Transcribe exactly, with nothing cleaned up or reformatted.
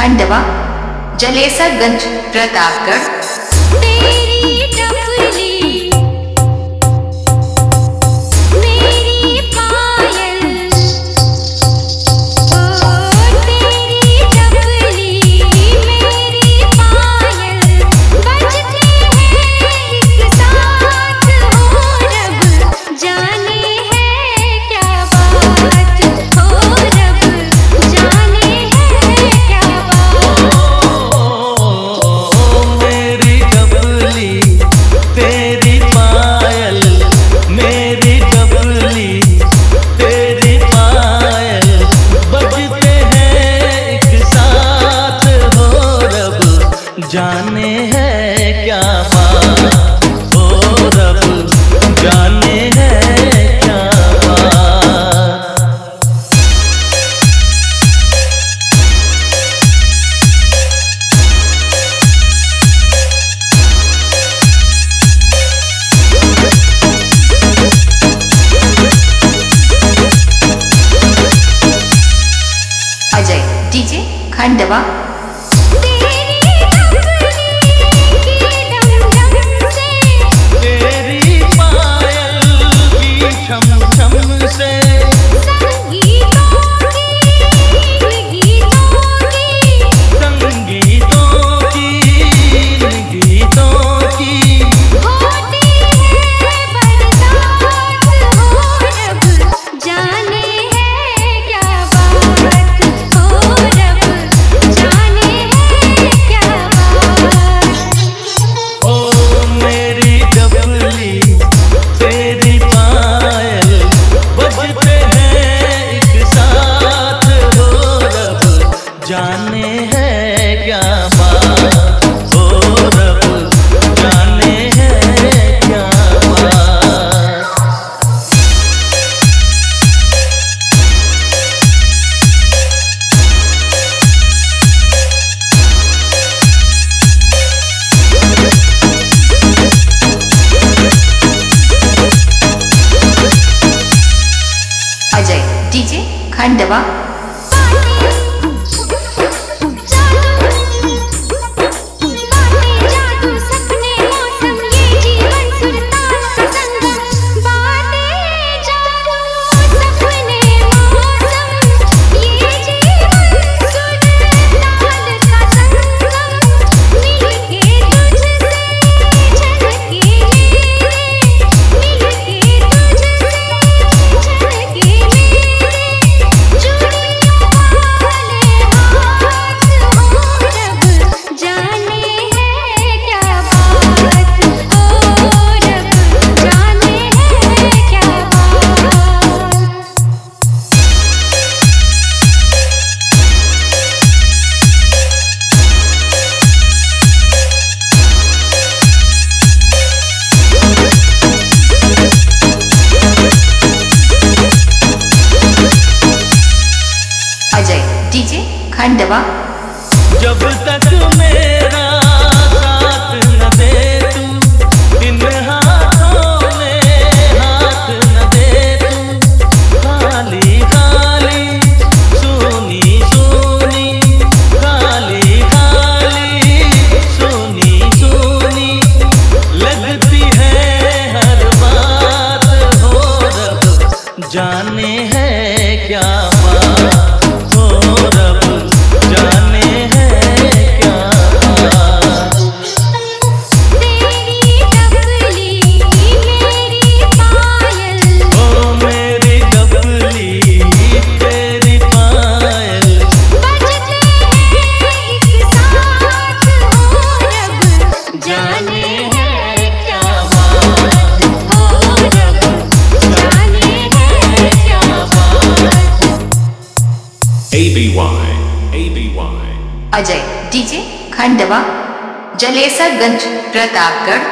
खंडवा, जलेसरगंज, प्रतापगढ़। जाने है क्या बात, ओ रब जाने है क्या बात। अजय डीजे खंडवा। जाने है क्या बात, ओ रब जाने है क्या बात। अजय डीजे खंडवा। अजय डीजे खंडवा। जब तक मेरा साथ न दे तू, इन हाथों में हाथ न दे तू, खाली खाली सोनी सोनी, खाली खाली सोनी सोनी लगती है हर बात, हो रब जाने है क्या बात, जाने है क्या बात। तेरी डबली मेरी पायल, ओ मेरी डबली तेरी पायल, बजते हैं एक साथ, हो रब जाने है क्या बात, हो रब जाने है क्या बात। A B Y A B Y Ajay DJ Khandwa, Jalesarganj, Pratapgarh.